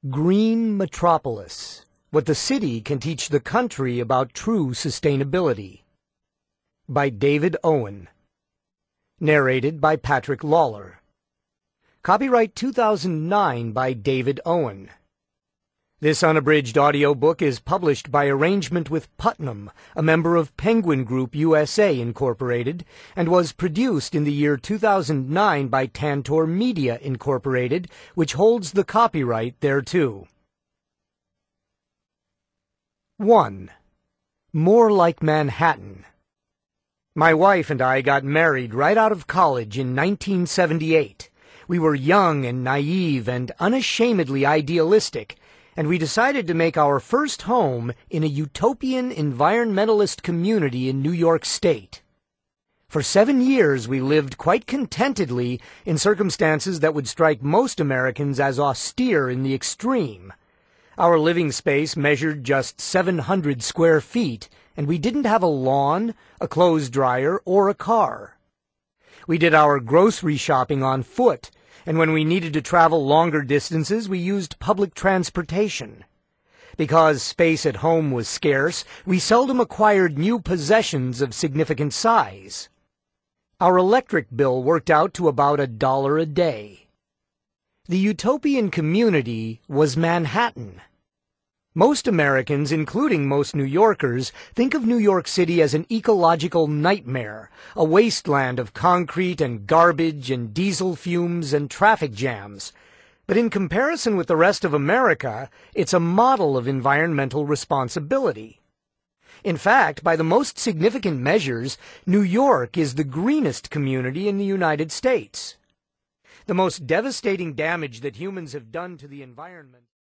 Green Metropolis: What the City Can Teach the Country About True Sustainability, by David Owen. Narrated by Patrick Lawler. Copyright 2009 by David Owen. This unabridged audiobook is published by arrangement with Putnam, a member of Penguin Group USA, Incorporated, and was produced in the year 2009 by Tantor Media, Incorporated, which holds the copyright thereto. 1. More Like Manhattan. My wife and I got married right out of college in 1978. We were young and naive and unashamedly idealistic, and we decided to make our first home in a utopian environmentalist community in New York State. For 7 years we lived quite contentedly in circumstances that would strike most Americans as austere in the extreme. Our living space measured just 700 square feet, and we didn't have a lawn, a clothes dryer, or a car. We did our grocery shopping on foot, and when we needed to travel longer distances, we used public transportation. Because space at home was scarce, we seldom acquired new possessions of significant size. Our electric bill worked out to about $1 a day. The utopian community was Manhattan. Most Americans, including most New Yorkers, think of New York City as an ecological nightmare, a wasteland of concrete and garbage and diesel fumes and traffic jams. But in comparison with the rest of America, it's a model of environmental responsibility. In fact, by the most significant measures, New York is the greenest community in the United States. The most devastating damage that humans have done to the environment